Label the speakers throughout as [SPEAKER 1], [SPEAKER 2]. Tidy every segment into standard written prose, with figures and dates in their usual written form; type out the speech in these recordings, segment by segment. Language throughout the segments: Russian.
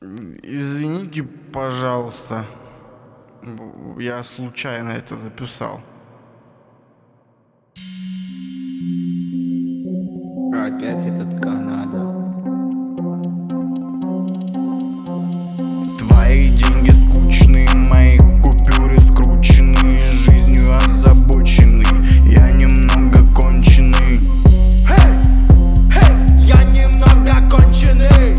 [SPEAKER 1] Извините, пожалуйста, я случайно это записал.
[SPEAKER 2] Опять этот Канада.
[SPEAKER 1] Твои деньги скучные, мои купюры скрученные, жизнью озабочены, я немного конченый.
[SPEAKER 3] Я немного конченый.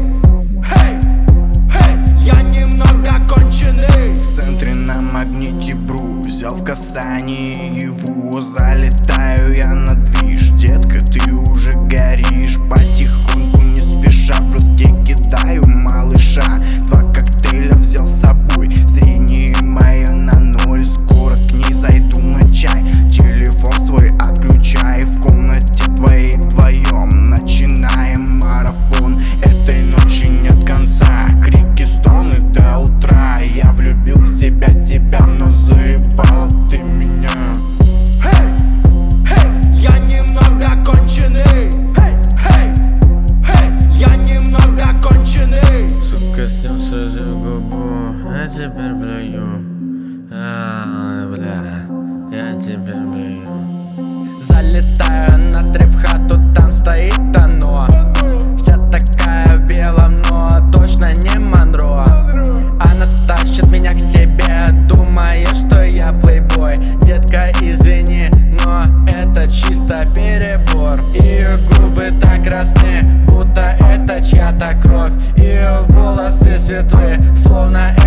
[SPEAKER 3] Я немного конченый.
[SPEAKER 1] В центре на магните бру, взял в касание его. Залетаю я на движ, детка, ты уже горишь. Потихоньку, не спеша, в рот я кидаю малыша. 2 коктейля взял с собой, зрение мое на 0. Скоро к ней зайду на чай, телефон свой отключай. В комнате твоей вдвоем начинаем марафон. Этой ночи нет конца, крики, стоны до утра. Я влюбил в себя тебя, но заебала ты меня.
[SPEAKER 3] Я немного конченый. Я немного конченый.
[SPEAKER 4] Сука, снился за губу, а теперь блюю. Бля, я теперь блюю.
[SPEAKER 5] Залетаю на трип-хату, там стоит оно. Вся такая в белом, но точно не Монро. Она тащит меня к себе, думая, что я плейбой. Детка, извини, но это чисто перебор. Ее губы так красны, будто это чья-то кровь. Ее волосы светлые, словно